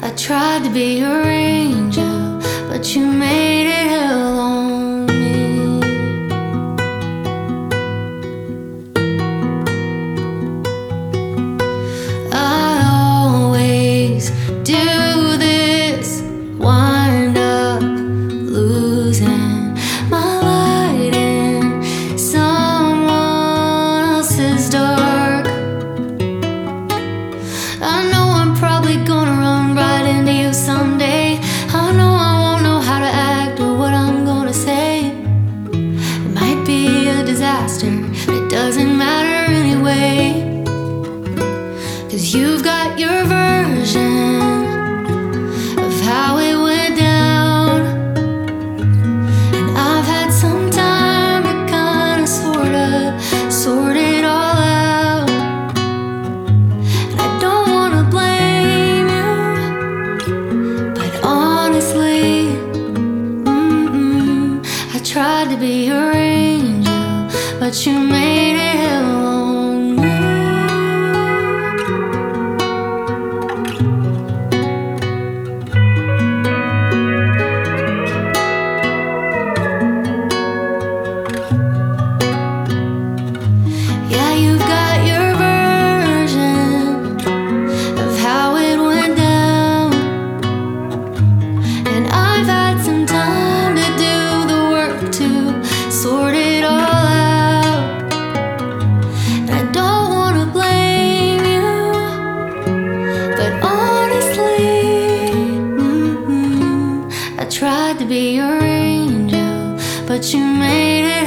I tried to be your angel, but you made it hell on me. I always do this, wind up losing my light in someone else's dark. I know I'm probably gonna run right into you someday. I know I won't know how to act or what I'm gonna say. It might be a disaster, but it doesn't matter anyway. 'Cause you've got your version of how it went down, and I've had some time to kinda sorta sort it all out. And I don't wanna blame you, but honestly, I tried to be your angel, but you made it hell on me. Yeah, you've got your version of how it went down, and I've had some time to do the work to sort it all out. And I don't wanna blame you, but honestly, I tried to be your angel, but you made it